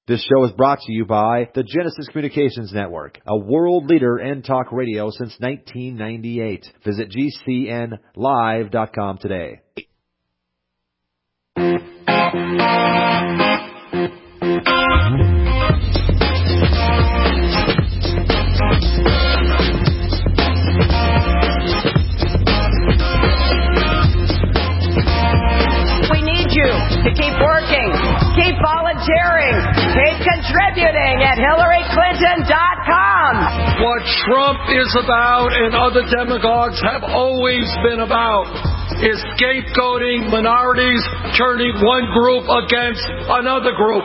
This show is brought to you by the Genesis Communications Network, a world leader in talk radio since 1998. Visit GCNlive.com today. To keep working, keep volunteering, keep contributing at HillaryClinton.com. What Trump is about and other demagogues have always been about is scapegoating minorities, turning one group against another group.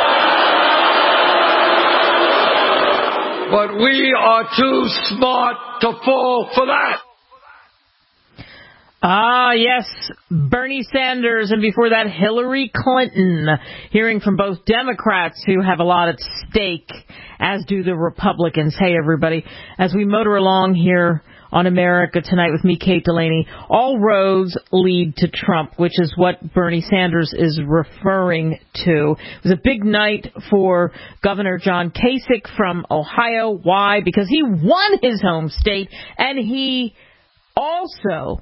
But we are too smart to fall for that. Ah, yes, Bernie Sanders, and before that, Hillary Clinton, hearing from both Democrats who have a lot at stake, as do the Republicans. Hey, everybody, as we motor along here on America Tonight with me, Kate Delaney, all roads lead to Trump, which is what Bernie Sanders is referring to. It was a big night for Governor John Kasich from Ohio. Why? Because he won his home state, and he also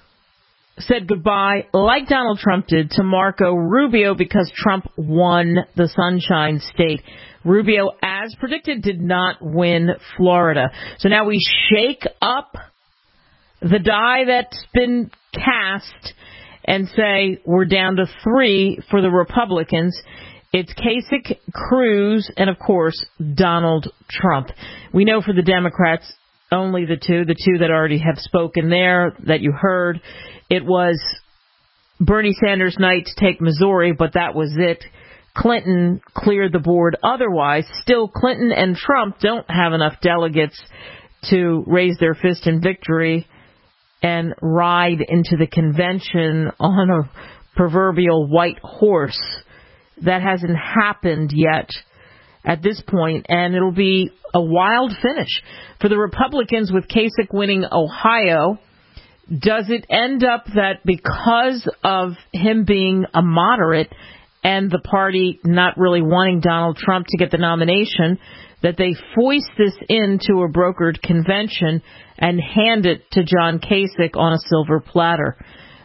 said goodbye, like Donald Trump did, to Marco Rubio because Trump won the Sunshine State. Rubio, as predicted, did not win Florida. So now we shake up the die that's been cast and say we're down to 3 for the Republicans. It's Kasich, Cruz, and, of course, Donald Trump. We know for the Democrats, only the two that already have spoken there that you heard. It was Bernie Sanders' night to take Missouri, but that was it. Clinton cleared the board otherwise. Still, Clinton and Trump don't have enough delegates to raise their fist in victory and ride into the convention on a proverbial white horse. That hasn't happened yet at this point, and it'll be a wild finish. For the Republicans, with Kasich winning Ohio, does it end up that because of him being a moderate and the party not really wanting Donald Trump to get the nomination, that they foist this into a brokered convention and hand it to John Kasich on a silver platter?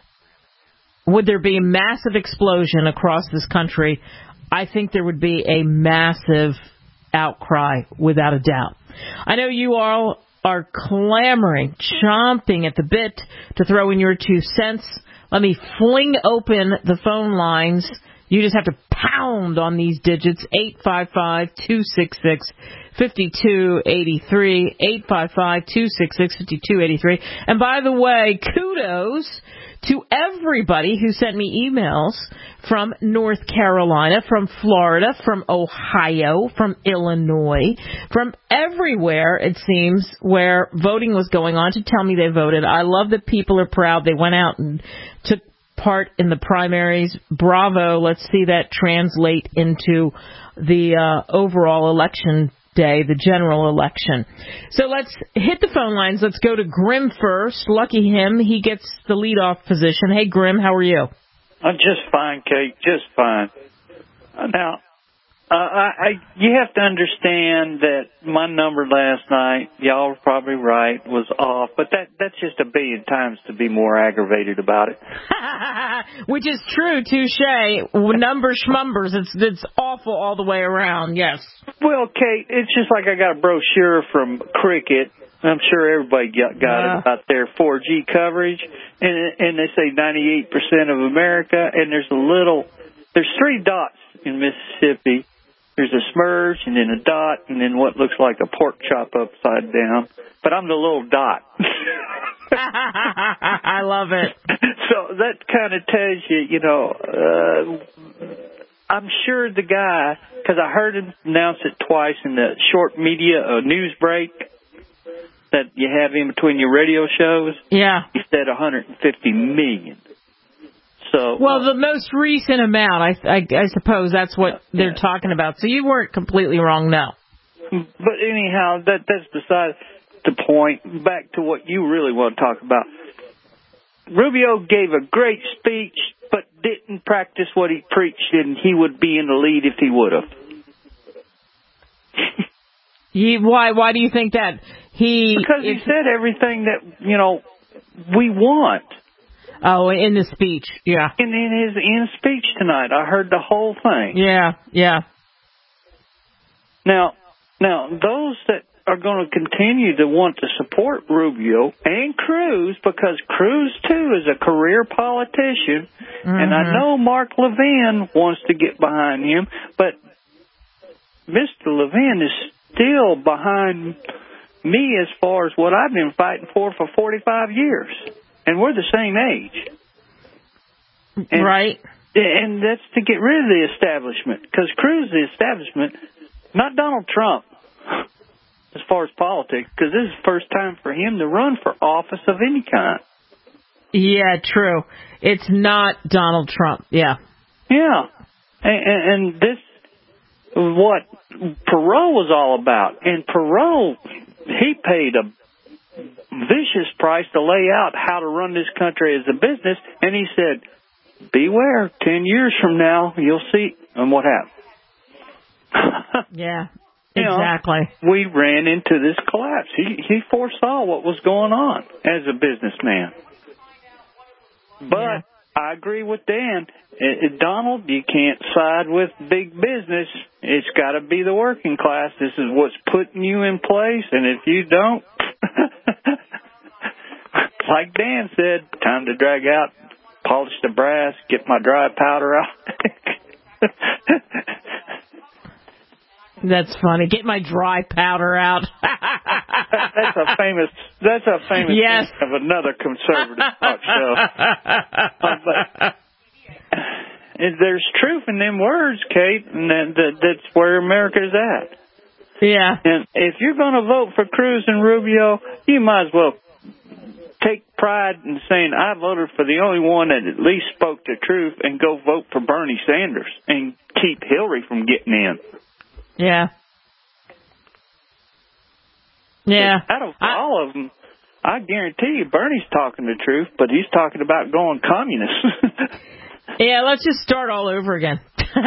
Would there be a massive explosion across this country? I think there would be a massive outcry, without a doubt. I know you all are clamoring, chomping at the bit to throw in your 2 cents. Let me fling open the phone lines. You just have to pound on these digits, 855-266-5283, 855-266-5283. And by the way, kudos to everybody who sent me emails from North Carolina, from Florida, from Ohio, from Illinois, from everywhere, it seems, where voting was going on to tell me they voted. I love that people are proud. They went out and took part in the primaries. Bravo. Let's see that translate into the overall election day, the general election. So let's hit the phone lines. Let's go to Grim first. Lucky him. He gets the leadoff position. Hey, Grim, how are you? I'm just fine, Kate. Just fine. Now, you have to understand that my number last night, y'all were probably right, was off. But that's just a billion times to be more aggravated about it. Which is true, touche. Number schmumbers. It's awful all the way around, yes. Well, Kate, it's just like I got a brochure from Cricket. I'm sure everybody got it about their 4G coverage. And they say 98% of America. And there's 3 dots in Mississippi. There's a smurge, and then a dot, and then what looks like a pork chop upside down. But I'm the little dot. I love it. So that kind of tells you, I'm sure the guy, because I heard him announce it twice in the short media news break that you have in between your radio shows. Yeah. He said 150 million. So, well, the most recent amount, I suppose that's what they're talking about. So you weren't completely wrong, no. But anyhow, that's beside the point. Back to what you really want to talk about. Rubio gave a great speech, but didn't practice what he preached, and he would be in the lead if he would have. Why do you think that? Because he said everything that, we want. Oh, in the speech, yeah. In his speech tonight, I heard the whole thing. Yeah. Now, those that are going to continue to want to support Rubio and Cruz, because Cruz, too, is a career politician, and I know Mark Levin wants to get behind him, but Mr. Levin is still behind me as far as what I've been fighting for 45 years. And we're the same age. Right. And that's to get rid of the establishment, because Cruz is the establishment, not Donald Trump, as far as politics, because this is the first time for him to run for office of any kind. Yeah, true. It's not Donald Trump, yeah. Yeah. And this is what Perot was all about. And Perot, he paid a vicious price to lay out how to run this country as a business, and he said, beware, 10 years from now, you'll see. And what happened? Yeah, exactly. We ran into this collapse. He foresaw what was going on as a businessman. But I agree with Dan. Donald, you can't side with big business. It's got to be the working class. This is what's putting you in place, and if you don't, like Dan said, time to drag out, polish the brass, get my dry powder out. That's funny. Get my dry powder out. That's a famous yes. thing of another conservative talk show. But there's truth in them words, Kate, and that's where America's at. Yeah. And if you're going to vote for Cruz and Rubio, you might as well take pride in saying, I voted for the only one that at least spoke the truth, and go vote for Bernie Sanders and keep Hillary from getting in. Yeah. Yeah. Out of all of them, I guarantee you Bernie's talking the truth, but he's talking about going communist. Yeah, let's just start all over again.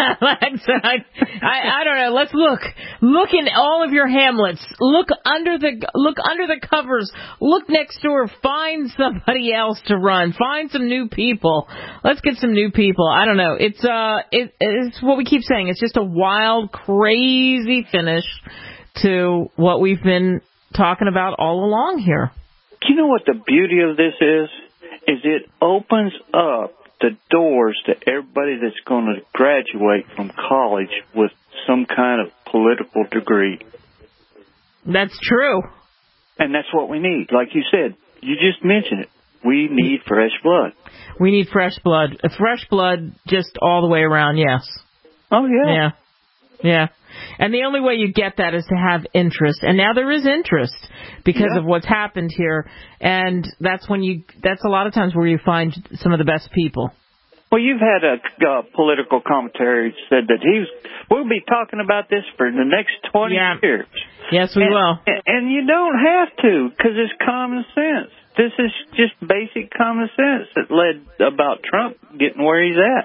I don't know. Let's look in all of your hamlets. Look under the covers. Look next door. Find somebody else to run. Find some new people. Let's get some new people. I don't know. It's what we keep saying. It's just a wild, crazy finish to what we've been talking about all along here. You know what the beauty of this is? Is it opens up the doors to everybody that's going to graduate from college with some kind of political degree. That's true. And that's what we need. Like you said, you just mentioned it. We need fresh blood. We need fresh blood. Fresh blood just all the way around, yes. Oh, yeah. Yeah. And the only way you get that is to have interest. And now there is interest because of what's happened here. And that's a lot of times where you find some of the best people. Well, you've had a political commentary said that we'll be talking about this for the next 20 years. Yes, we will. And you don't have to, because it's common sense. This is just basic common sense that led about Trump getting where he's at.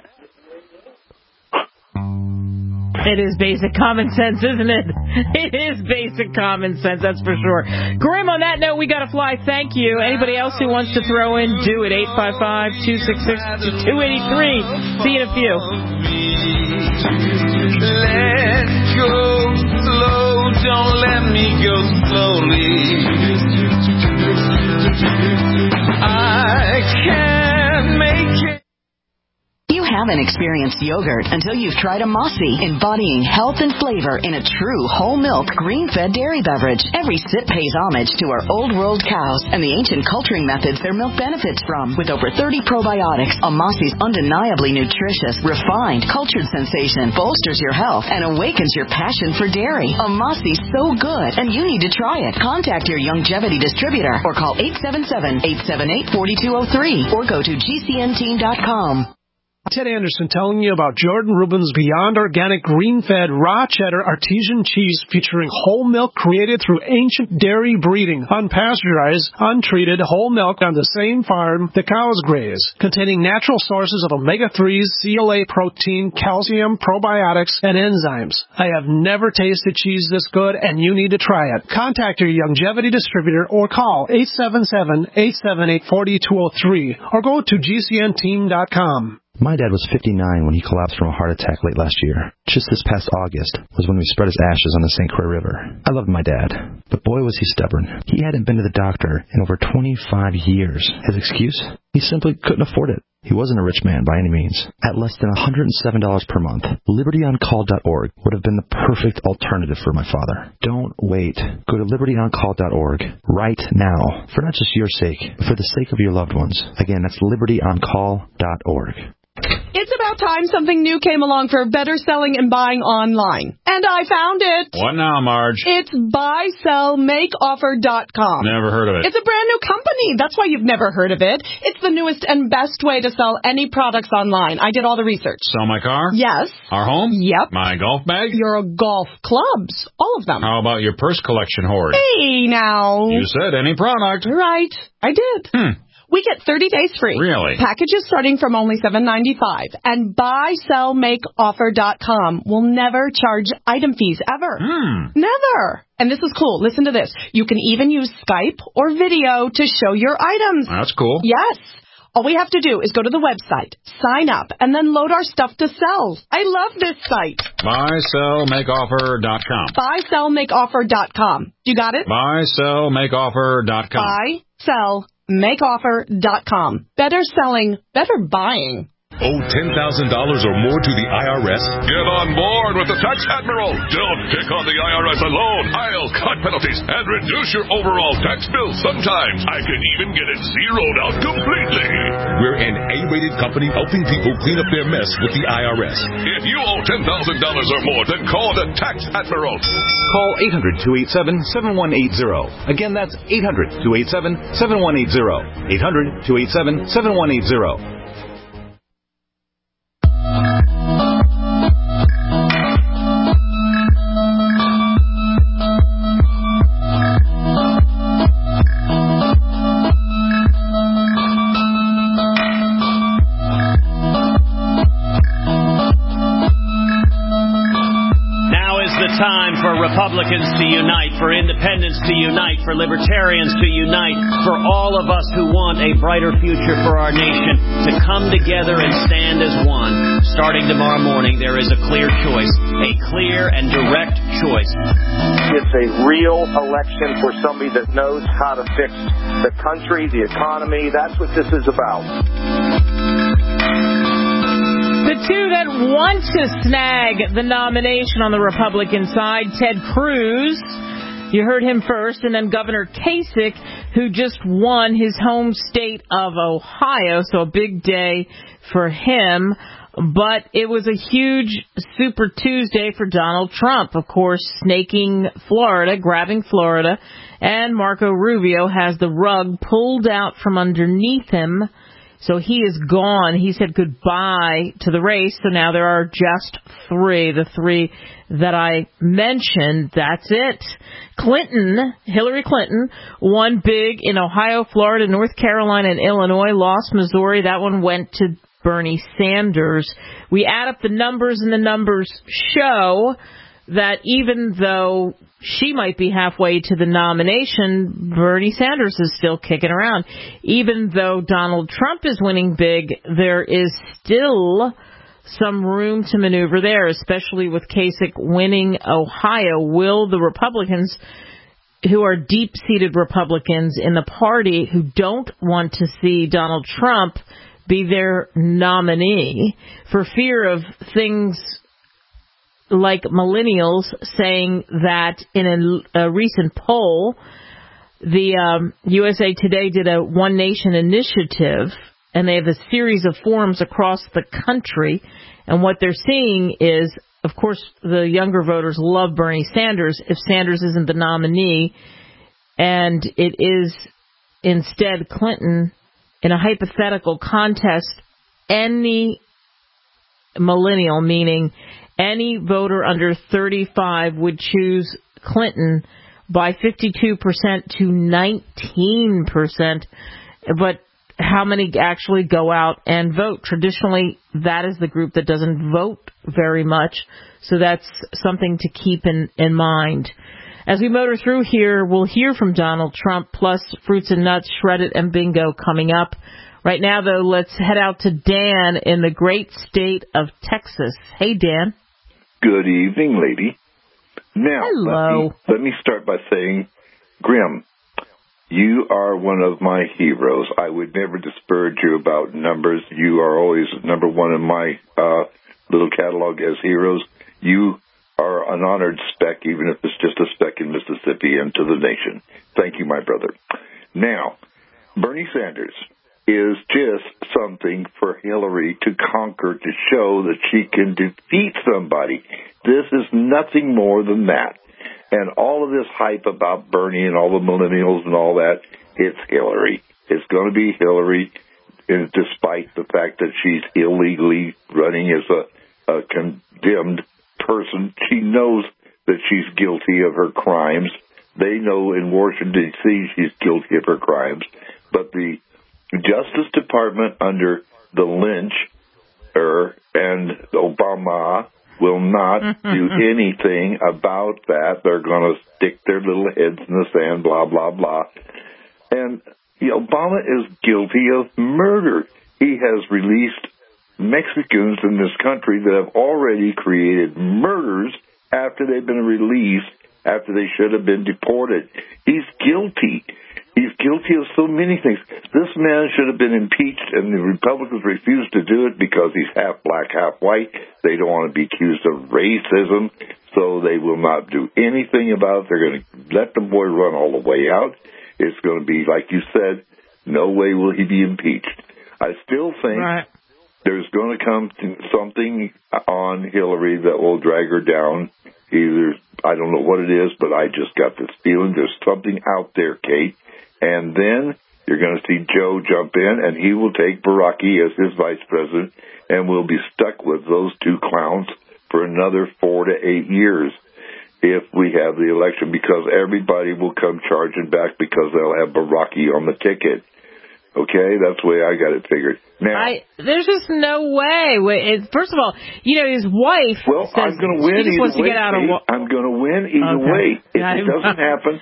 It is basic common sense, isn't it? It is basic common sense, that's for sure. Grim, on that note, we got to fly. Thank you. Anybody else who wants to throw in, do it. 855-266-2283. See you in a few. Let go slow, don't let me go slowly. I can't make it. You haven't experienced yogurt until you've tried a Mossy, embodying health and flavor in a true whole milk, green-fed dairy beverage. Every sip pays homage to our old world cows and the ancient culturing methods their milk benefits from. With over 30 probiotics, a Mossy's undeniably nutritious, refined, cultured sensation bolsters your health and awakens your passion for dairy. A Mossy's so good, and you need to try it. Contact your Youngevity distributor or call 877-878-4203 or go to gcnteam.com. Ted Anderson telling you about Jordan Rubin's Beyond Organic Green-Fed Raw Cheddar Artesian Cheese featuring whole milk created through ancient dairy breeding, unpasteurized, untreated whole milk on the same farm the cows graze, containing natural sources of omega-3s, CLA protein, calcium, probiotics, and enzymes. I have never tasted cheese this good, and you need to try it. Contact your Youngevity distributor or call 877-878-4203 or go to gcnteam.com. My dad was 59 when he collapsed from a heart attack late last year. Just this past August was when we spread his ashes on the St. Croix River. I loved my dad, but boy was he stubborn. He hadn't been to the doctor in over 25 years. His excuse? He simply couldn't afford it. He wasn't a rich man by any means. At less than $107 per month, LibertyOnCall.org would have been the perfect alternative for my father. Don't wait. Go to LibertyOnCall.org right now, for not just your sake, but for the sake of your loved ones. Again, that's LibertyOnCall.org. It's about time something new came along for better selling and buying online. And I found it. What now, Marge? It's buysellmakeoffer.com. Never heard of it. It's a brand new company. That's why you've never heard of it. It's the newest and best way to sell any products online. I did all the research. Sell my car? Yes. Our home? Yep. My golf bag? Your golf clubs. All of them. How about your purse collection hoard? Hey, now. You said any product. Right. I did. We get 30 days free. Really? Packages starting from only $7.95. And buysellmakeoffer.com will never charge item fees ever. Never. And this is cool. Listen to this. You can even use Skype or video to show your items. That's cool. Yes. All we have to do is go to the website, sign up, and then load our stuff to sell. I love this site. buysellmakeoffer.com. buysellmakeoffer.com. You got it? buysellmakeoffer.com. buysellmakeoffer.com. Better selling, better buying. Owe $10,000 or more to the IRS? Get on board with the Tax Admiral. Don't pick on the IRS alone. I'll cut penalties and reduce your overall tax bill. Sometimes I can even get it zeroed out completely. We're an A-rated company helping people clean up their mess with the IRS. If you owe $10,000 or more, then call the Tax Admiral. Call 800-287-7180. Again, that's 800-287-7180. 800-287-7180. Time for Republicans to unite, for independents to unite, for libertarians to unite, for all of us who want a brighter future for our nation to come together and stand as one. Starting tomorrow morning, there is a clear choice, a clear and direct choice. It's a real election for somebody that knows how to fix the country, the economy. That's what this is about. The two that want to snag the nomination on the Republican side, Ted Cruz, you heard him first, and then Governor Kasich, who just won his home state of Ohio, so a big day for him. But it was a huge Super Tuesday for Donald Trump, of course, snaking Florida, grabbing Florida, and Marco Rubio has the rug pulled out from underneath him. So he is gone. He said goodbye to the race. So now there are just three. The three that I mentioned, that's it. Hillary Clinton, won big in Ohio, Florida, North Carolina, and Illinois. Lost Missouri. That one went to Bernie Sanders. We add up the numbers, and the numbers show that even though she might be halfway to the nomination, Bernie Sanders is still kicking around. Even though Donald Trump is winning big, there is still some room to maneuver there, especially with Kasich winning Ohio. Will the Republicans, who are deep-seated Republicans in the party who don't want to see Donald Trump be their nominee for fear of things like millennials saying that in a recent poll, the USA Today did a One Nation initiative, and they have a series of forums across the country, and what they're seeing is, of course, the younger voters love Bernie Sanders if Sanders isn't the nominee, and it is instead Clinton in a hypothetical contest. Any millennial, meaning any voter under 35 would choose Clinton by 52% to 19%. But how many actually go out and vote? Traditionally, that is the group that doesn't vote very much. So that's something to keep in mind. As we motor through here, we'll hear from Donald Trump, plus Fruits and Nuts, Shredded, and Bingo coming up. Right now, though, let's head out to Dan in the great state of Texas. Hey, Dan. Good evening, lady. Now, hello. Let me start by saying, Grim, you are one of my heroes. I would never disparage you about numbers. You are always number one in my little catalog as heroes. You are an honored speck, even if it's just a speck in Mississippi, and to the nation. Thank you, my brother. Now, Bernie Sanders is just something for Hillary to conquer, to show that she can defeat somebody. This is nothing more than that. And all of this hype about Bernie and all the millennials and all that, it's Hillary. It's going to be Hillary, despite the fact that she's illegally running as a condemned person. She knows that she's guilty of her crimes. They know in Washington, D.C. she's guilty of her crimes. But the Justice Department under the Lynch and Obama will not do anything about that. They're going to stick their little heads in the sand, blah, blah, blah. And Obama is guilty of murder. He has released Mexicans in this country that have already created murders after they've been released, after they should have been deported. He's guilty. He's guilty of so many things. This man should have been impeached, and the Republicans refused to do it because he's half black, half white. They don't want to be accused of racism, so they will not do anything about it. They're going to let the boy run all the way out. It's going to be, like you said, no way will he be impeached. I still think there's going to come something on Hillary that will drag her down. Either, I don't know what it is, but I just got this feeling there's something out there, Kate. And then you're going to see Joe jump in, and he will take Baraki as his vice president, and we'll be stuck with those two clowns for another 4 to 8 years if we have the election, because everybody will come charging back because they'll have Baraki on the ticket. Okay, that's the way I got it figured. Now, there's just no way. First of all, his wife. Well, says I'm going to win she either wants to way. Get out of I'm going to win either way. If it doesn't happen,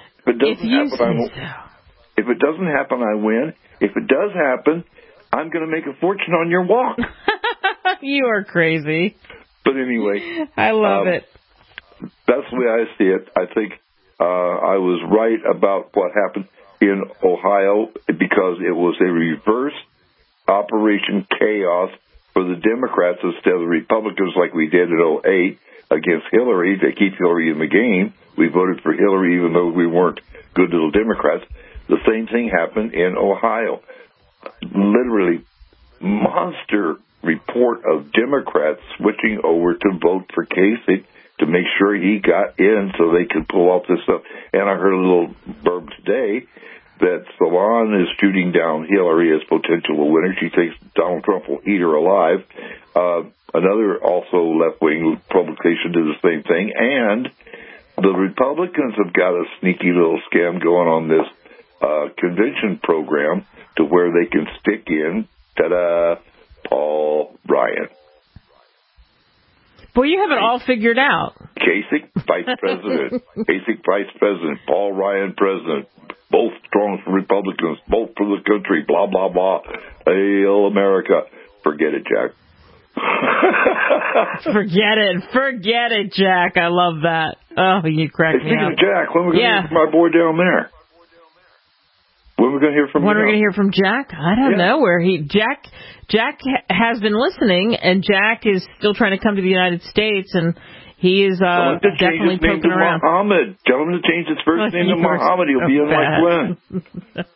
If it doesn't happen, I win. If it does happen, I'm going to make a fortune on your walk. You are crazy. But anyway. I love it. That's the way I see it. I think I was right about what happened in Ohio because it was a reverse Operation Chaos for the Democrats instead of the Republicans like we did in 2008 against Hillary. They keep Hillary in the game. We voted for Hillary even though we weren't good little Democrats. The same thing happened in Ohio. Literally, monster report of Democrats switching over to vote for Kasich to make sure he got in so they could pull off this stuff. And I heard a little burb today that Salon is shooting down Hillary as potential winner. She thinks Donald Trump will eat her alive. Another also left-wing publication did the same thing. And the Republicans have got a sneaky little scam going on this convention program to where they can stick in, ta-da, Paul Ryan. Boy, you have it all figured out. Kasich, vice president. Kasich, vice president. Paul Ryan, president. Both strong Republicans, both for the country, blah, blah, blah. Hail America. Forget it, Jack. Forget it, Jack. I love that. Oh, you crack me up. Speaking of Jack, when are we going to hear from my boy down there? When are we going to hear from him? When are we going to hear from Jack? I don't know where Jack has been listening, and Jack is still trying to come to the United States, and he is definitely poking around. Muhammad. Tell him to change his first name to Muhammad. He'll be in like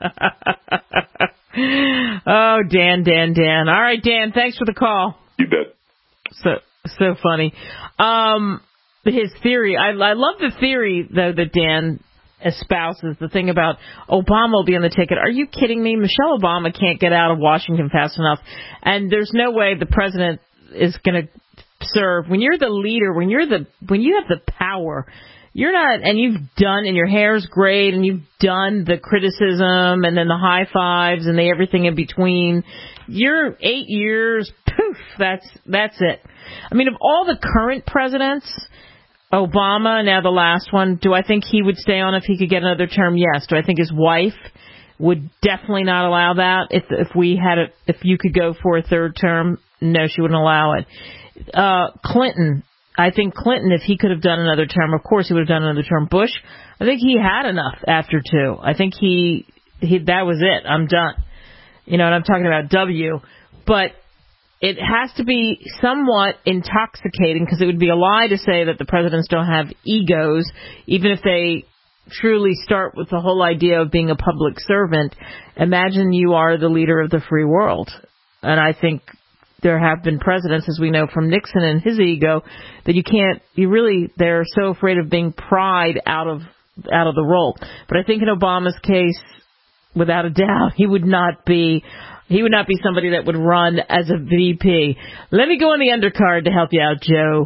Glenn. Oh, Dan. All right, Dan, thanks for the call. You bet. So funny. His theory, I love the theory, though, that Dan espouses, the thing about Obama will be on the ticket. Are you kidding me? Michelle Obama can't get out of Washington fast enough. And there's no way the president is going to serve. When you're the leader, when you have the power, you're not, and you've done, and your hair's great, and you've done the criticism, and then the high fives, and the everything in between. You're 8 years, poof, that's it. I mean, of all the current presidents, Obama, now the last one, do I think he would stay on if he could get another term? Yes. Do I think his wife would definitely not allow that? If you could go for a third term, no, she wouldn't allow it. Clinton, I think Clinton, if he could have done another term, of course he would have done another term. Bush, I think he had enough after 2. I think he that was it. I'm done. You know, and I'm talking about W. But it has to be somewhat intoxicating, because it would be a lie to say that the presidents don't have egos, even if they truly start with the whole idea of being a public servant. Imagine you are the leader of the free world. And I think there have been presidents, as we know from Nixon and his ego, that they're so afraid of being pried out of the role. But I think in Obama's case, without a doubt, he would not be somebody that would run as a VP. Let me go on the undercard to help you out, Joe.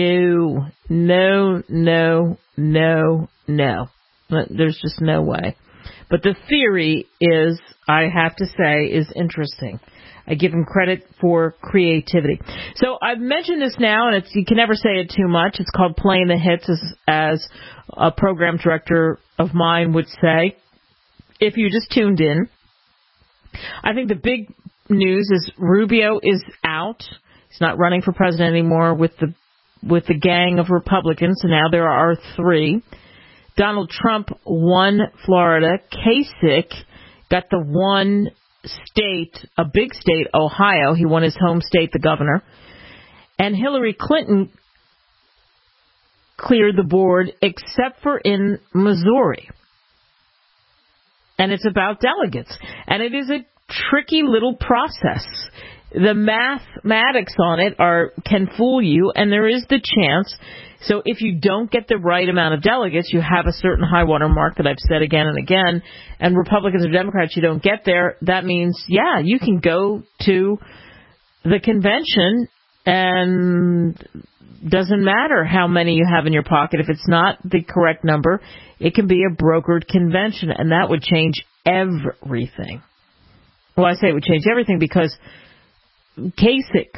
No. There's just no way. But the theory is, I have to say, is interesting. I give him credit for creativity. So I've mentioned this now, and you can never say it too much. It's called playing the hits, as a program director of mine would say. If you just tuned in, I think the big news is Rubio is out. He's not running for president anymore with the gang of Republicans. So now there are 3. Donald Trump won Florida. Kasich got the one state, a big state, Ohio. He won his home state, the governor. And Hillary Clinton cleared the board, except for in Missouri. And it's about delegates. And it is a tricky little process. The mathematics on it can fool you, and there is the chance. So if you don't get the right amount of delegates, you have a certain high water mark that I've said again and again, and Republicans or Democrats, you don't get there, that means, you can go to the convention, and doesn't matter how many you have in your pocket. If it's not the correct number, it can be a brokered convention, and that would change everything. Well, I say it would change everything because Kasich,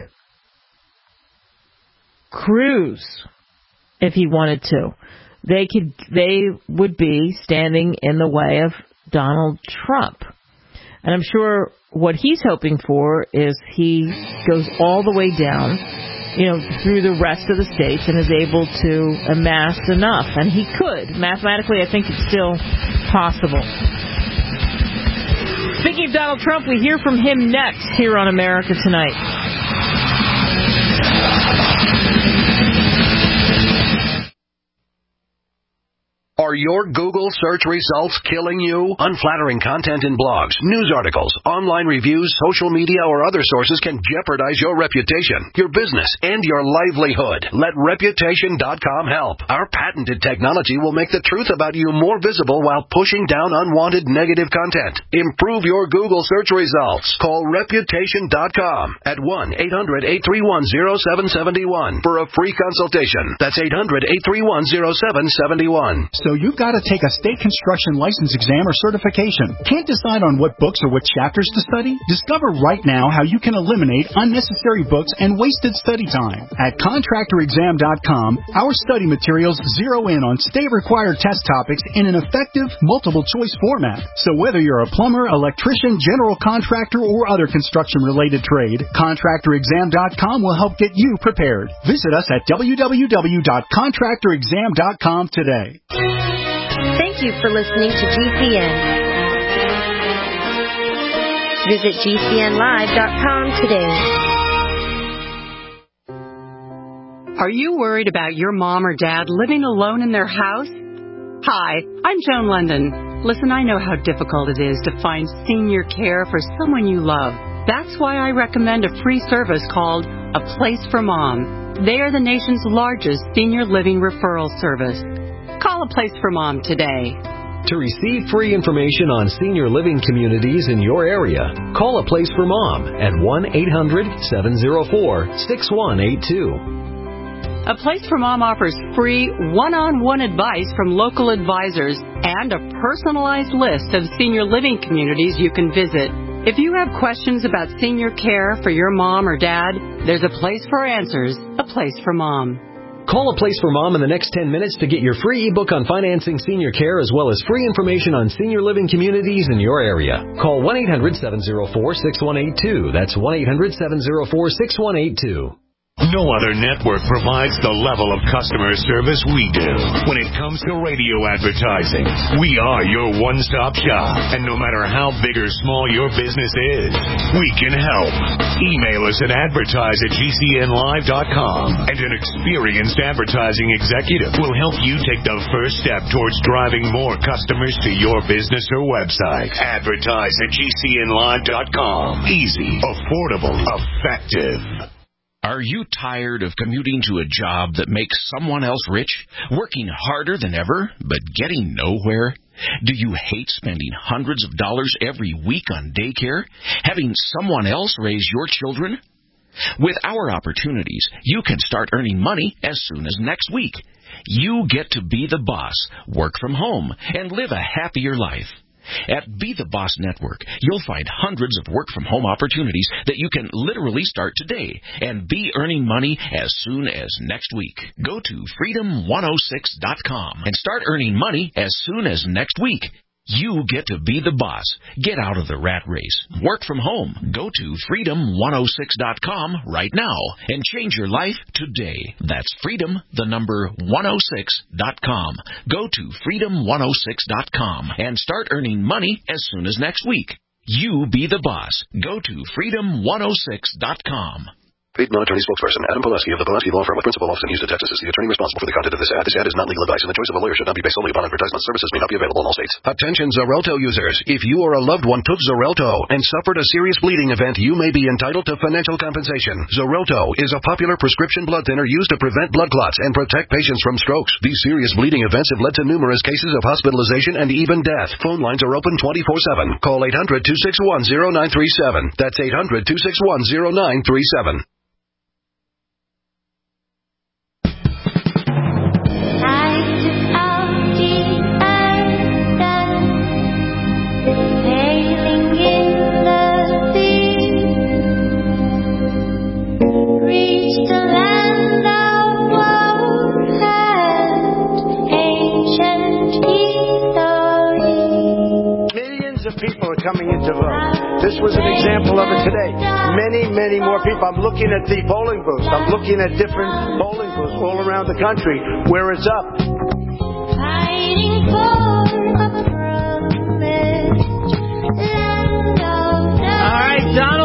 Cruz, if he wanted to, they would be standing in the way of Donald Trump. And I'm sure what he's hoping for is he goes all the way down, through the rest of the states and is able to amass enough. And he could. Mathematically, I think it's still possible. Speaking of Donald Trump, we hear from him next here on America Tonight. Are your Google search results killing you? Unflattering content in blogs, news articles, online reviews, social media, or other sources can jeopardize your reputation, your business, and your livelihood. Let Reputation.com help. Our patented technology will make the truth about you more visible while pushing down unwanted negative content. Improve your Google search results. Call Reputation.com at 1-800-831-0771 for a free consultation. That's 800-831-0771. So you've got to take a state construction license exam or certification. Can't decide on what books or what chapters to study? Discover right now how you can eliminate unnecessary books and wasted study time. At ContractorExam.com, our study materials zero in on state-required test topics in an effective, multiple-choice format. So whether you're a plumber, electrician, general contractor, or other construction-related trade, ContractorExam.com will help get you prepared. Visit us at www.ContractorExam.com today. Thank you for listening to GCN. Visit GCNlive.com today. Are you worried about your mom or dad living alone in their house? Hi, I'm Joan London. Listen, I know how difficult it is to find senior care for someone you love. That's why I recommend a free service called A Place for Mom. They are the nation's largest senior living referral service. Call A Place for Mom today. To receive free information on senior living communities in your area, call A Place for Mom at 1-800-704-6182. A Place for Mom offers free one-on-one advice from local advisors and a personalized list of senior living communities you can visit. If you have questions about senior care for your mom or dad, there's a place for answers, A Place for Mom. Call A Place for Mom in the next 10 minutes to get your free ebook on financing senior care as well as free information on senior living communities in your area. Call 1-800-704-6182. That's 1-800-704-6182. No other network provides the level of customer service we do. When it comes to radio advertising, we are your one-stop shop. And no matter how big or small your business is, we can help. Email us at advertise@gcnlive.com, and an experienced advertising executive will help you take the first step towards driving more customers to your business or website. Advertise@gcnlive.com. Easy, affordable, effective. Are you tired of commuting to a job that makes someone else rich, working harder than ever, but getting nowhere? Do you hate spending hundreds of dollars every week on daycare, having someone else raise your children? With our opportunities, you can start earning money as soon as next week. You get to be the boss, work from home, and live a happier life. At Be the Boss Network, you'll find hundreds of work-from-home opportunities that you can literally start today and be earning money as soon as next week. Go to freedom106.com and start earning money as soon as next week. You get to be the boss. Get out of the rat race. Work from home. Go to freedom106.com right now and change your life today. That's freedom106.com. Go to freedom106.com and start earning money as soon as next week. You be the boss. Go to freedom106.com. Paid non-attorney spokesperson Adam Pulaski of the Pulaski Law Firm with principal office in Houston, Texas, is the attorney responsible for the content of this ad. This ad is not legal advice, and the choice of a lawyer should not be based solely upon advertisement. Services may not be available in all states. Attention Xarelto users. If you or a loved one took Xarelto and suffered a serious bleeding event, you may be entitled to financial compensation. Xarelto is a popular prescription blood thinner used to prevent blood clots and protect patients from strokes. These serious bleeding events have led to numerous cases of hospitalization and even death. Phone lines are open 24/7. Call 800-261-0937. That's 800-261-0937. Coming in to vote. This was an example of it today. Many more people. I'm looking at the polling booths. I'm looking at different polling booths all around the country where it's up. Fighting for a promised land of all right,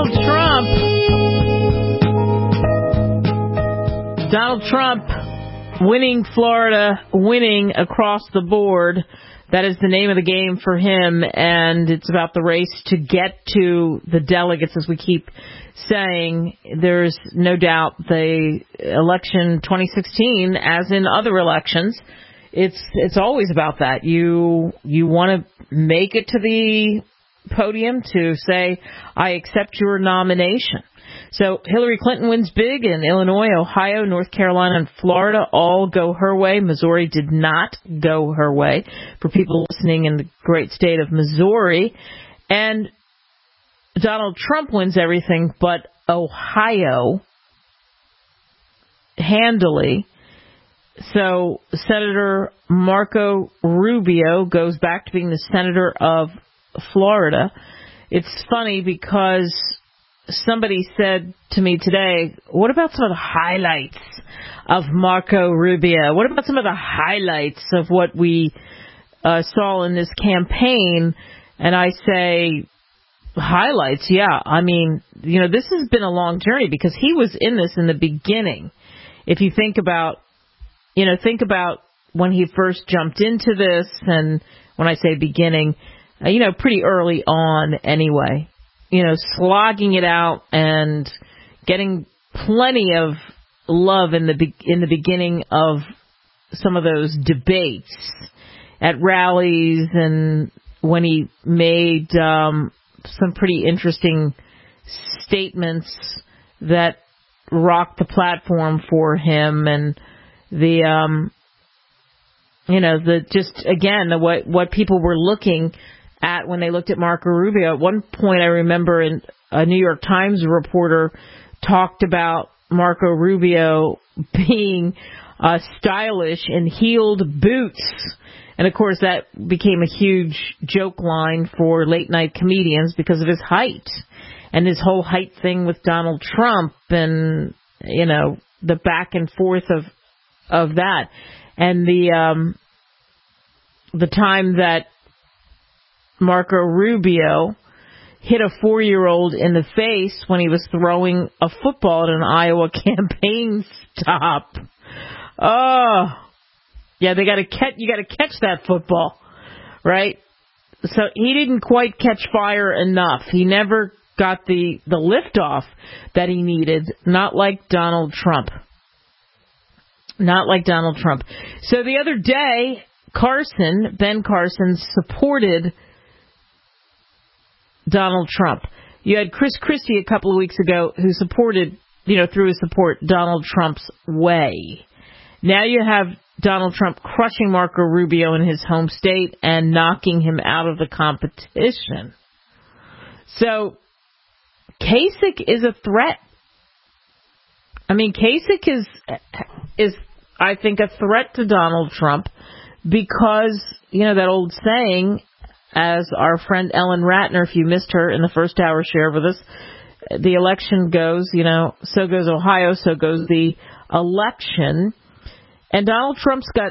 Donald Trump winning Florida, winning across the board. That is the name of the game for him, and it's about the race to get to the delegates, as we keep saying. There's no doubt the election 2016, as in other elections, it's always about that. You want to make it to the podium to say, I accept your nomination. So Hillary Clinton wins big in Illinois, Ohio, North Carolina, and Florida all go her way. Missouri did not go her way, for people listening in the great state of Missouri. And Donald Trump wins everything but Ohio handily. So Senator Marco Rubio goes back to being the senator of Florida. It's funny because somebody said to me today, what about some of the highlights of Marco Rubio? What about some of the highlights of what we saw in this campaign? And I say, highlights, yeah. I mean, this has been a long journey because he was in this in the beginning. If you think about when he first jumped into this, and when I say beginning, pretty early on anyway. Slogging it out and getting plenty of love in the beginning of some of those debates at rallies and when he made some pretty interesting statements that rocked the platform for him, and what people were looking at when they looked at Marco Rubio. At one point, I remember a New York Times reporter talked about Marco Rubio being stylish in heeled boots. And, of course, that became a huge joke line for late-night comedians because of his height and his whole height thing with Donald Trump and, the back and forth of that. And the time that Marco Rubio hit a 4-year-old in the face when he was throwing a football at an Iowa campaign stop. Oh, yeah, you got to catch that football, right? So he didn't quite catch fire enough. He never got the liftoff that he needed, not like Donald Trump. Not like Donald Trump. So the other day, Ben Carson supported Donald Trump. You had Chris Christie a couple of weeks ago who supported, through his support, Donald Trump's way. Now you have Donald Trump crushing Marco Rubio in his home state and knocking him out of the competition. So Kasich is a threat. I mean, Kasich is I think a threat to Donald Trump because, that old saying, as our friend Ellen Ratner, if you missed her in the first hour, shared with us, the election goes, so goes Ohio, so goes the election. And Donald Trump's got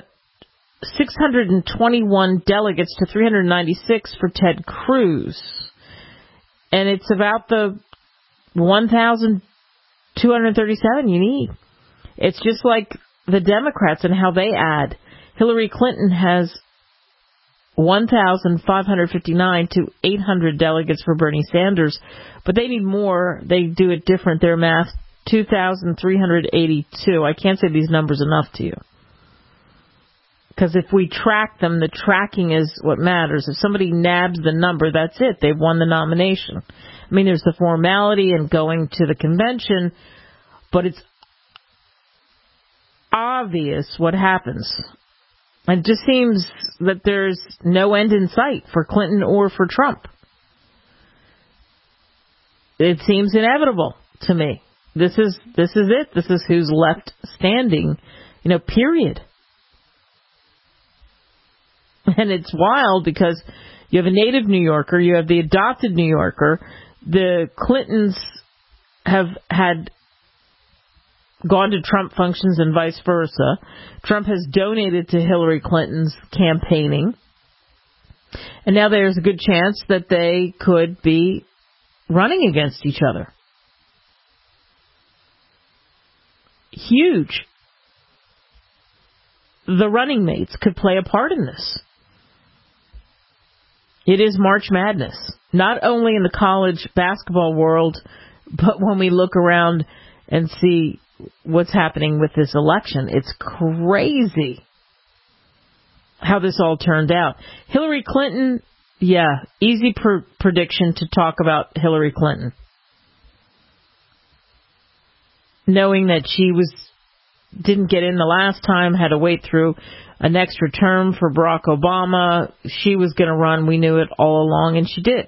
621 delegates to 396 for Ted Cruz. And it's about the 1,237 you need. It's just like the Democrats and how they add. Hillary Clinton has 1,559 to 800 delegates for Bernie Sanders, but they need more. They do it different. Their math, 2,382. I can't say these numbers enough to you. Because if we track them, the tracking is what matters. If somebody nabs the number, that's it. They've won the nomination. I mean, there's the formality and going to the convention, but it's obvious what happens. It just seems that there's no end in sight for Clinton or for Trump. It seems inevitable to me. This is it. This is who's left standing, period. And it's wild because you have a native New Yorker, you have the adopted New Yorker. The Clintons have had gone to Trump functions and vice versa. Trump has donated to Hillary Clinton's campaigning. And now there's a good chance that they could be running against each other. Huge. The running mates could play a part in this. It is March Madness, not only in the college basketball world, but when we look around and see what's happening with this election. It's crazy how this all turned out. Hillary Clinton, easy prediction to talk about Hillary Clinton. Knowing that she didn't get in the last time, had to wait through an extra term for Barack Obama. She was going to run. We knew it all along, and she did.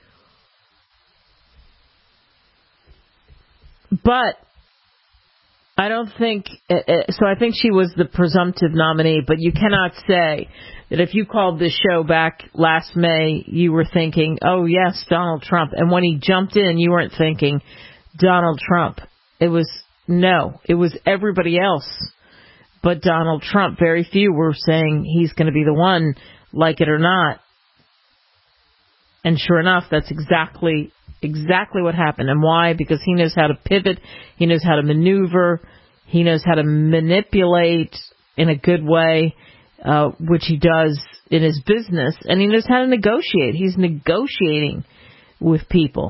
But I don't think so. I think she was the presumptive nominee, but you cannot say that if you called this show back last May, you were thinking, oh, yes, Donald Trump. And when he jumped in, you weren't thinking Donald Trump. It was everybody else but Donald Trump. Very few were saying he's going to be the one, like it or not. And sure enough, that's exactly what happened. And why? Because he knows how to pivot. He knows how to maneuver. He knows how to manipulate in a good way, which he does in his business. And he knows how to negotiate. He's negotiating with people.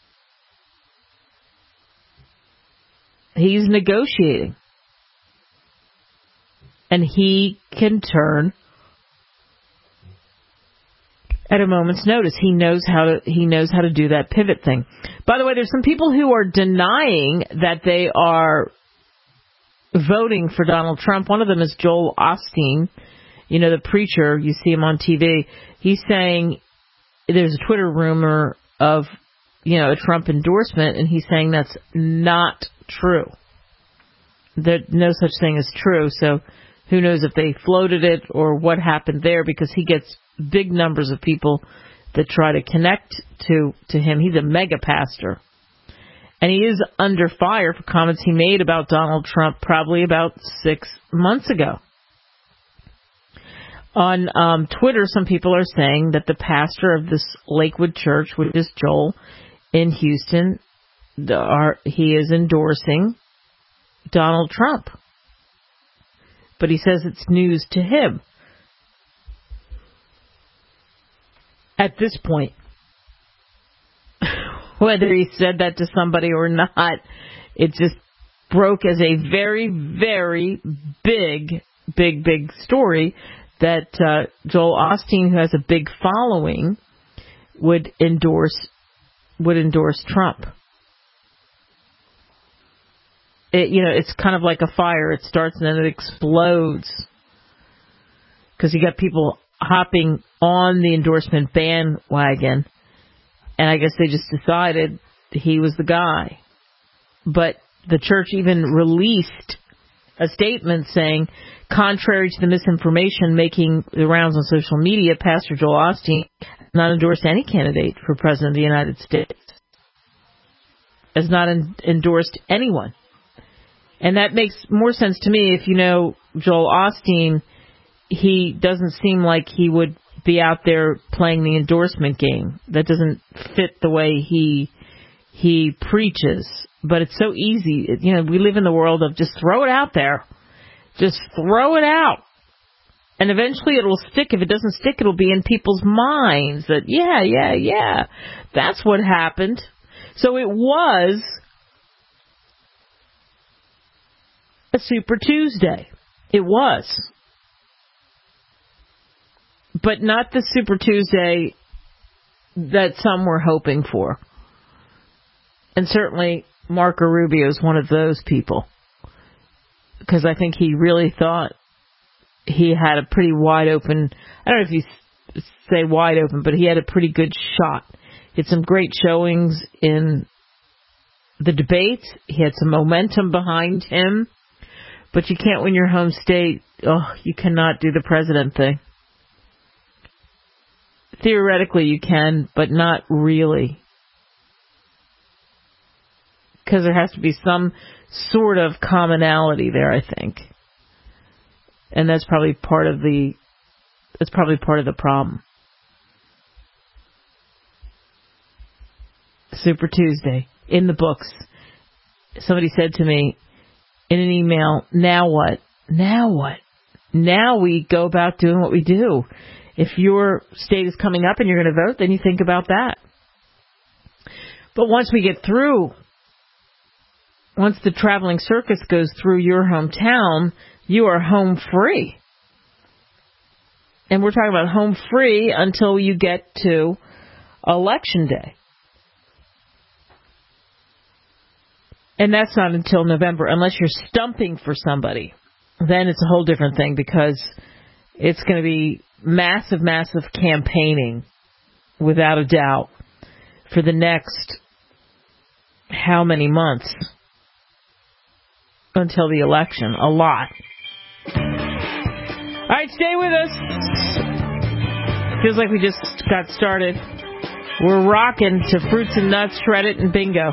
He's negotiating. And he can turn at a moment's notice. He knows how to do that pivot thing. By the way, there's some people who are denying that they are voting for Donald Trump. One of them is Joel Osteen, the preacher. You see him on TV. He's saying there's a Twitter rumor of, a Trump endorsement, and he's saying that's not true. There, no such thing as true, so who knows if they floated it or what happened there, because he gets big numbers of people that try to connect to him. He's a mega pastor. And he is under fire for comments he made about Donald Trump probably about 6 months ago. On Twitter, some people are saying that the pastor of this Lakewood church, which is Joel in Houston, he is endorsing Donald Trump. But he says it's news to him. At this point, whether he said that to somebody or not, it just broke as a very, very big story that Joel Osteen, who has a big following, would endorse Trump. It's kind of like a fire. It starts and then it explodes. Because you got people hopping on the endorsement bandwagon. And I guess they just decided he was the guy. But the church even released a statement saying, contrary to the misinformation making the rounds on social media, Pastor Joel Osteen has not endorsed any candidate for President of the United States. Has not endorsed anyone. And that makes more sense to me if you know Joel Osteen. He doesn't seem like he would be out there playing the endorsement game. That doesn't fit the way he preaches. But it's so easy. We live in the world of just throw it out there. Just throw it out. And eventually it will stick. If it doesn't stick, it'll be in people's minds that, yeah, that's what happened. So it was a Super Tuesday. It was. But not the Super Tuesday that some were hoping for. And certainly Marco Rubio is one of those people. Because I think he really thought he had a pretty wide open, I don't know if you say wide open, but he had a pretty good shot. He had some great showings in the debates. He had some momentum behind him. But you can't win your home state. You cannot do the president thing. Theoretically you can, but not really. Because there has to be some sort of commonality there, I think. And that's probably part of the problem. Super Tuesday, in the books. Somebody said to me in an email, now what? Now what? Now we go about doing what we do. If your state is coming up and you're going to vote, then you think about that. But once we get through, once the traveling circus goes through your hometown, you are home free. And we're talking about home free until you get to Election Day. And that's not until November, unless you're stumping for somebody. Then it's a whole different thing, because it's going to be massive campaigning, without a doubt, for the next how many months until the election. A lot. All right, stay with us. Feels like we just got started. We're rocking to Fruits and Nuts, Shred It, and Bingo.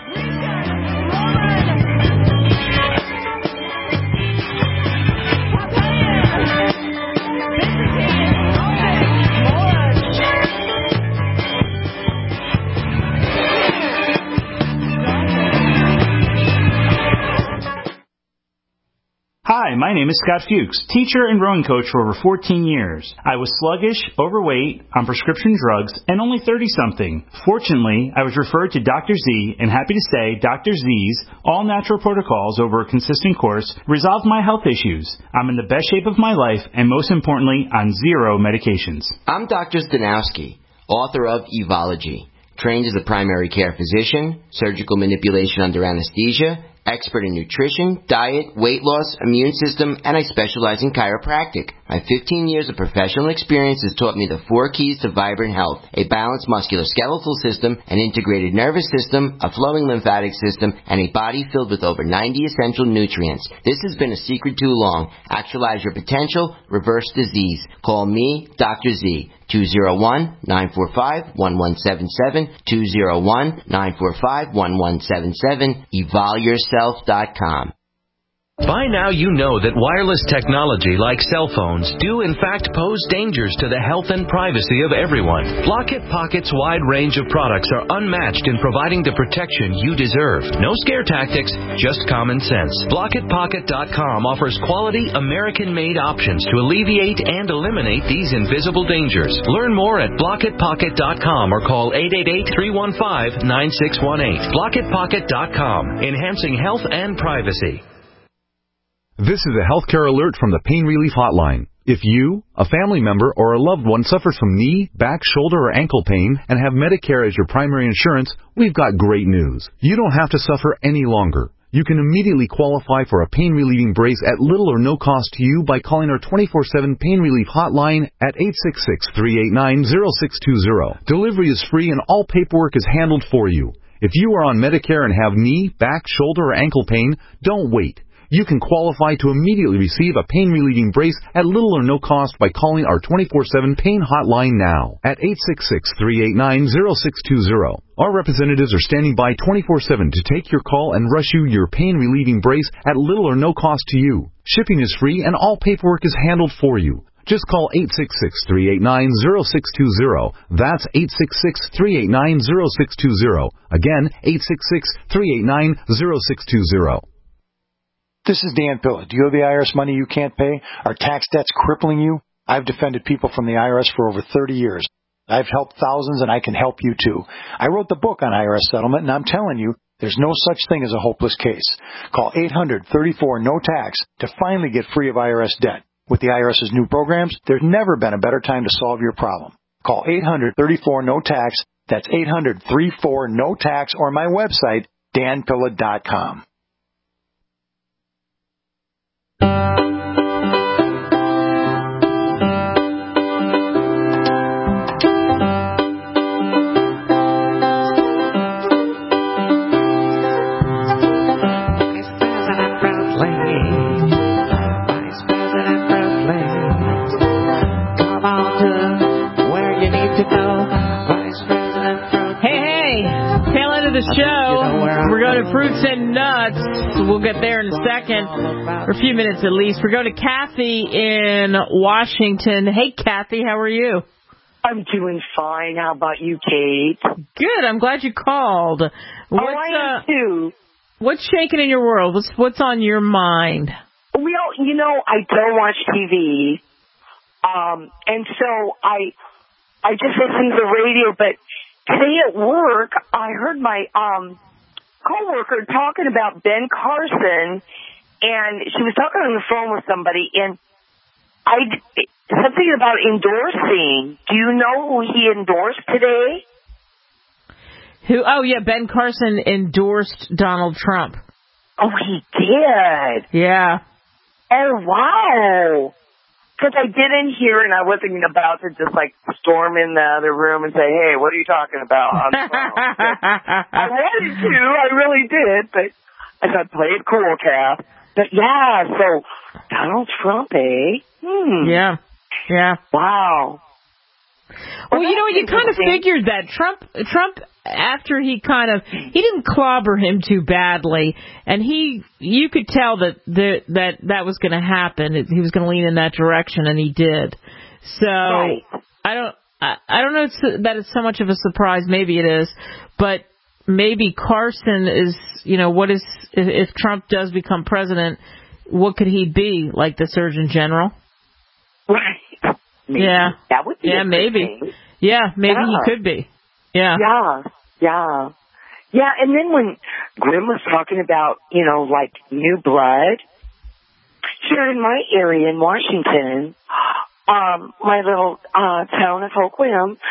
Hi, my name is Scott Fuchs, teacher and rowing coach for over 14 years. I was sluggish, overweight, on prescription drugs, and only 30-something. Fortunately, I was referred to Dr. Z, and happy to say Dr. Z's all-natural protocols over a consistent course resolved my health issues. I'm in the best shape of my life, and most importantly, on 0 medications. I'm Dr. Zdanowski. author of Evology. Trained as a primary care physician, surgical manipulation under anesthesia, expert in nutrition, diet, weight loss, immune system, and I specialize in chiropractic. My 15 years of professional experience has taught me the 4 keys to vibrant health: a balanced musculoskeletal system, an integrated nervous system, a flowing lymphatic system, and a body filled with over 90 essential nutrients. This has been a secret too long. Actualize your potential, reverse disease. Call me, Dr. Z. 201-945-1177, 201-945-1177, evolveyourself.com. By now you know that wireless technology like cell phones do in fact pose dangers to the health and privacy of everyone. Blockit Pocket's wide range of products are unmatched in providing the protection you deserve. No scare tactics, just common sense. BlockitPocket.com offers quality American-made options to alleviate and eliminate these invisible dangers. Learn more at BlockitPocket.com or call 888-315-9618. BlockitPocket.com, enhancing health and privacy. This is a healthcare alert from the Pain Relief Hotline. If you, a family member, or a loved one suffers from knee, back, shoulder, or ankle pain and have Medicare as your primary insurance, we've got great news. You don't have to suffer any longer. You can immediately qualify for a pain-relieving brace at little or no cost to you by calling our 24/7 Pain Relief Hotline at 866-389-0620. Delivery is free and all paperwork is handled for you. If you are on Medicare and have knee, back, shoulder, or ankle pain, don't wait. You can qualify to immediately receive a pain-relieving brace at little or no cost by calling our 24/7 Pain Hotline now at 866-389-0620. Our representatives are standing by 24/7 to take your call and rush you your pain-relieving brace at little or no cost to you. Shipping is free and all paperwork is handled for you. Just call 866-389-0620. That's 866-389-0620. Again, 866-389-0620. This is Dan Pilla. Do you owe the IRS money you can't pay? Are tax debts crippling you? I've defended people from the IRS for over 30 years. I've helped thousands, and I can help you too. I wrote the book on IRS settlement, and I'm telling you, there's no such thing as a hopeless case. Call 800-34-NO-TAX to finally get free of IRS debt. With the IRS's new programs, there's never been a better time to solve your problem. Call 800-34-NO-TAX. That's 800-34-NO-TAX, or my website, danpilla.com. Show. We're going to fruits and nuts. We'll get there in a second, or a few minutes at least. We're going to Kathy in Washington. Hey, Kathy, how are you? I'm doing fine. How about you, Kate? Good. I'm glad you called. I am too. What's shaking in your world? What's on your mind? Well, you know, I don't watch TV, and so I just listen to the radio, but today at work, I heard my coworker talking about Ben Carson, and she was talking on the phone with somebody, and something about endorsing. Do you know who he endorsed today? Who? Oh, yeah, Ben Carson endorsed Donald Trump. Oh, he did? Yeah. Oh, wow. Because I didn't hear, and I wasn't about to just, storm in the other room and say, hey, what are you talking about on the phone? I wanted to. I really did. But I thought, play it cool, Kath. But, yeah, so Donald Trump, eh? Yeah. Yeah. Wow. Well, you know, you kind of figured that Trump, after he didn't clobber him too badly, and you could tell that was going to happen. He was going to lean in that direction, and he did. So right. I don't know that it's so much of a surprise. Maybe it is, but maybe Carson is, if Trump does become president, what could he be, like the Surgeon General? Right. Maybe. Yeah. That would be maybe. Thing. Yeah, maybe he could be. Yeah. Yeah, and then when Grim was talking about, new blood, here in my area in Washington, my little town of Hoquiam,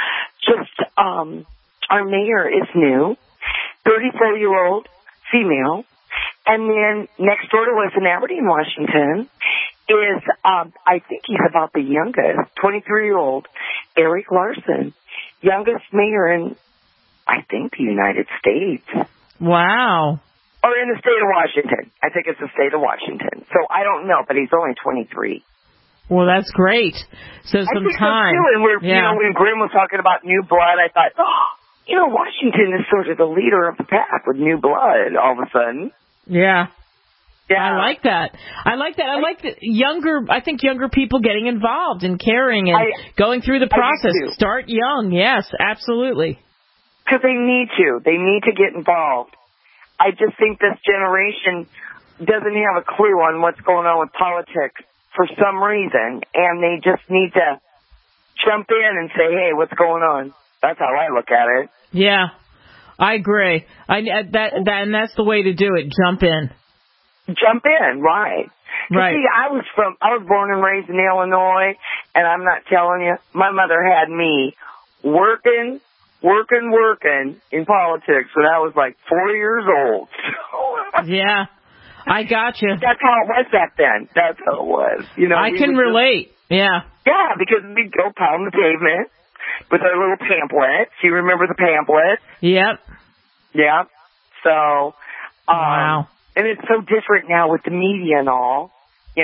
our mayor is new, 34-year-old female. And then next door to us in Aberdeen, Washington, is, I think he's about the youngest, 23-year-old Eric Larson, youngest mayor in, I think, the United States. Wow. Or in the state of Washington. I think it's the state of Washington. So I don't know, but he's only 23. Well, that's great. So some time. So too. And when Grim was talking about new blood, I thought, Washington is sort of the leader of the pack with new blood all of a sudden. Yeah. Yeah. I like that. I like I think younger people getting involved and caring and going through the process. Start young. Yes, absolutely. Because they need to. They need to get involved. I just think this generation doesn't have a clue on what's going on with politics for some reason, and they just need to jump in and say, hey, what's going on? That's how I look at it. Yeah, I agree. And that's the way to do it. Jump in. Jump in, right. Right. See, I was born and raised in Illinois, and I'm not telling you, my mother had me working in politics when I was like 4 years old. Yeah, I got you. That's how it was back then. That's how it was. I can relate. Yeah. Yeah, because we'd go pound the pavement with our little pamphlets. You remember the pamphlets? Yep. Yeah. So, wow. And it's so different now with the media and all,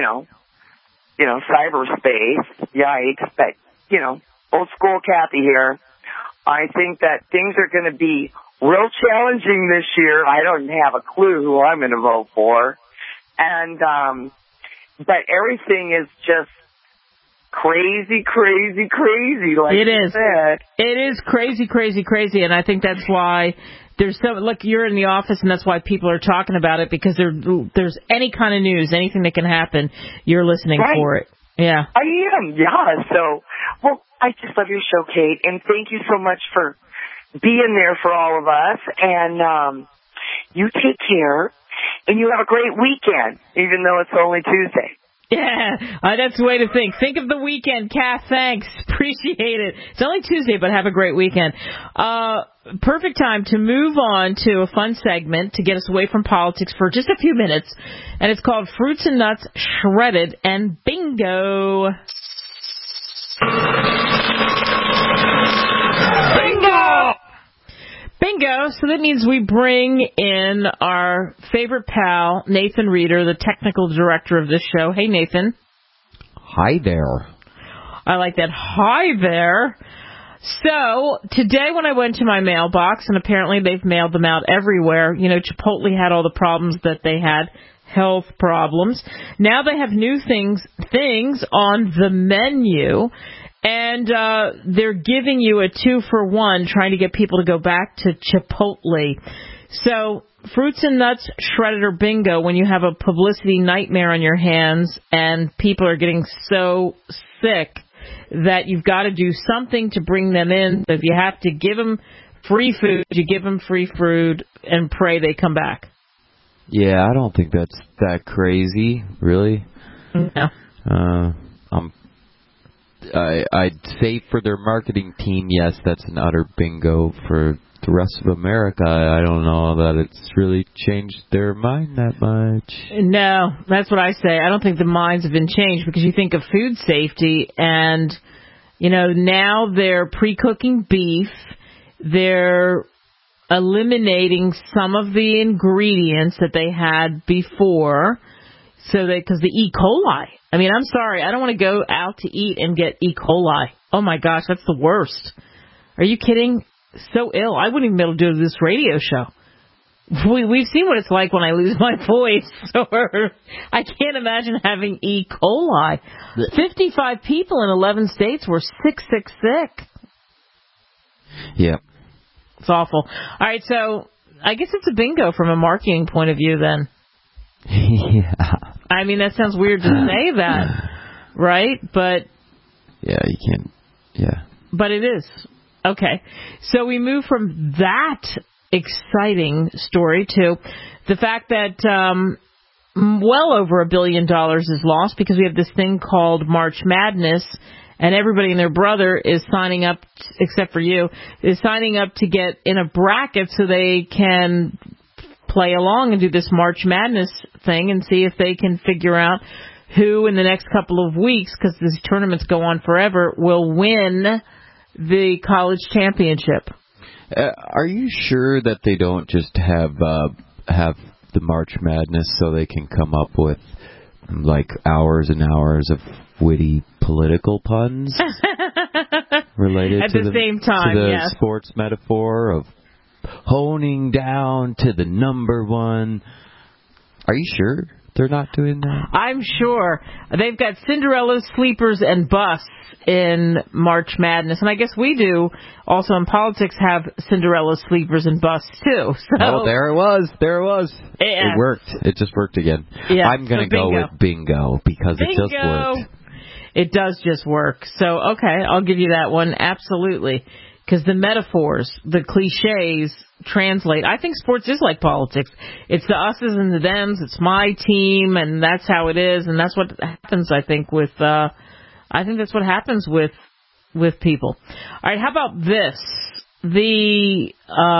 cyberspace. Yikes. But, old school Kathy here. I think that things are going to be real challenging this year. I don't have a clue who I'm going to vote for. And, but everything is just crazy, like it you is. said. It is crazy. And I think that's why there's look, you're in the office, and that's why people are talking about it, because there's any kind of news, anything that can happen, you're listening for it. Yeah. I am, yeah. So, well, I just love your show, Kate, and thank you so much for being there for all of us. And you take care, and you have a great weekend, even though it's only Tuesday. Yeah, that's the way to think. Think of the weekend, Kath. Thanks. Appreciate it. It's only Tuesday, but have a great weekend. Perfect time to move on to a fun segment to get us away from politics for just a few minutes. And it's called Fruits and Nuts Shredded and Bingo. Bingo! So that means we bring in our favorite pal, Nathan Reeder, the technical director of this show. Hey, Nathan. Hi there. I like that. Hi there. So today when I went to my mailbox, and apparently they've mailed them out everywhere, Chipotle had all the problems that they had, health problems. Now they have new things on the menu. And they're giving you a 2-for-1, trying to get people to go back to Chipotle. So, Fruits and Nuts Shredded or Bingo, when you have a publicity nightmare on your hands and people are getting so sick that you've got to do something to bring them in. If you have to give them free food, you give them free food and pray they come back. Yeah, I don't think that's that crazy, really. No. I'd say for their marketing team, yes, that's an utter bingo. For the rest of America, I don't know that it's really changed their mind that much. No, that's what I say. I don't think the minds have been changed, because you think of food safety and, now they're pre-cooking beef. They're eliminating some of the ingredients that they had before, because the E. coli. I mean, I'm sorry, I don't want to go out to eat and get E. coli. Oh my gosh, that's the worst. Are you kidding? So ill. I wouldn't even be able to do this radio show. We've seen what it's like when I lose my voice, so I can't imagine having E. coli. 55 people in 11 states were sick. Yeah. It's awful. All right, so I guess it's a bingo from a marketing point of view then. Yeah. I mean, that sounds weird to say that, right? But yeah, you can't. Yeah. But it is. Okay. So we move from that exciting story to the fact that well over $1 billion is lost because we have this thing called March Madness, and everybody and their brother is signing up, except for you, is signing up to get in a bracket so they can play along and do this March Madness thing and see if they can figure out who in the next couple of weeks, because these tournaments go on forever, will win the college championship. Are you sure that they don't just have the March Madness so they can come up with like hours and hours of witty political puns related at to the same time, to the yes. sports metaphor of honing down to the number one? Are you sure they're not doing that? I'm sure. They've got Cinderella, sleepers, and busts in March Madness. And I guess we do also in politics have Cinderella, sleepers, and busts too. So, oh, there it was. Yeah. It worked. It just worked again. Yeah, I'm going to go with bingo because it just worked. It does just work. So, okay, I'll give you that one. Absolutely. Because the metaphors, the cliches translate. I think sports is like politics. It's the us's and the them's. It's my team, and that's how it is. And that's what happens, I think, with that's what happens with people. All right, how about this? The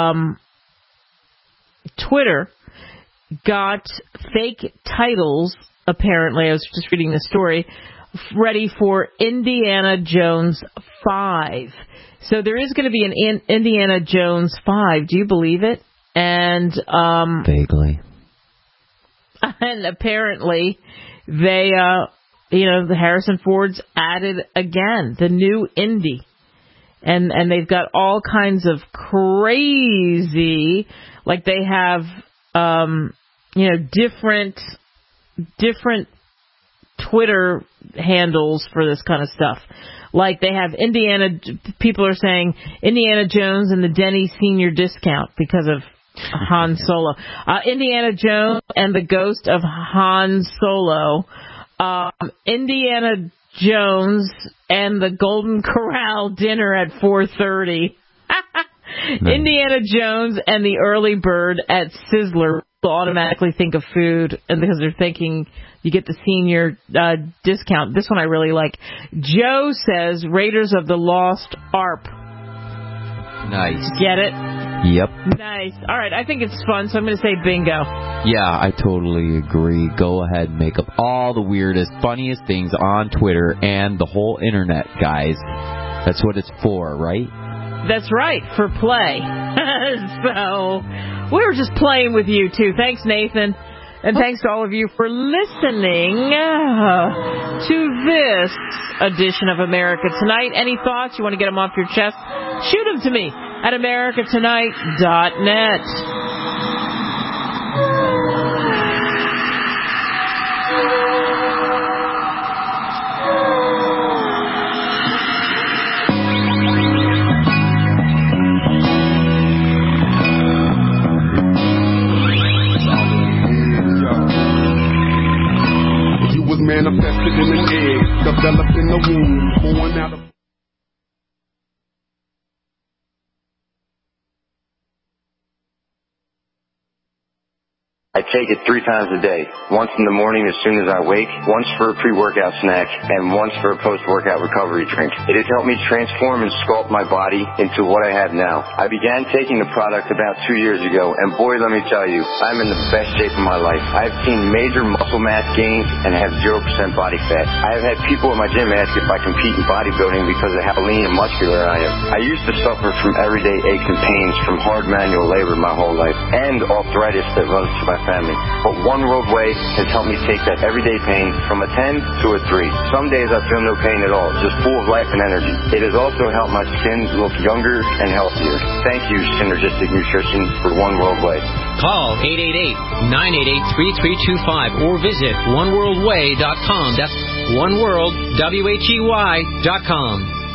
Twitter got fake titles, apparently. I was just reading the story, ready for Indiana Jones 5. So there is going to be an Indiana Jones 5. Do you believe it? And vaguely. And apparently they, the Harrison Ford's added again the new Indy, and they've got all kinds of crazy, like they have, different Twitter handles for this kind of stuff. Like they have people are saying Indiana Jones and the Denny Senior discount because of Han Solo. Indiana Jones and the Ghost of Han Solo. Indiana Jones and the Golden Corral dinner at 4:30. Indiana Jones and the early bird at Sizzler will automatically think of food, and because they're thinking you get the senior discount. This one I really like. Joe says Raiders of the Lost Ark. Nice. Get it? Yep. Nice. All right, I think it's fun, so I'm going to say bingo. Yeah, I totally agree. Go ahead and make up all the weirdest, funniest things on Twitter and the whole internet, guys. That's what it's for, right? That's right, for play. So, we were just playing with you, too. Thanks, Nathan. And thanks to all of you for listening to this edition of America Tonight. Any thoughts? You want to get them off your chest? Shoot them to me at americatonight.net. Manifested in an egg, developed in the womb, born out of... I take it 3 times a day, once in the morning as soon as I wake, once for a pre-workout snack, and once for a post-workout recovery drink. It has helped me transform and sculpt my body into what I have now. I began taking the product about 2 years ago, and boy, let me tell you, I'm in the best shape of my life. I've seen major muscle mass gains and have 0% body fat. I have had people at my gym ask if I compete in bodybuilding because of how lean and muscular I am. I used to suffer from everyday aches and pains from hard manual labor my whole life, and arthritis that runs to my family. But One World Way has helped me take that everyday pain from a 10 to a 3. Some days I feel no pain at all, just full of life and energy. It has also helped my skin look younger and healthier. Thank you, Synergistic Nutrition, for One World Way. Call 888-988-3325 or visit oneworldway.com. That's oneworldwhey.com.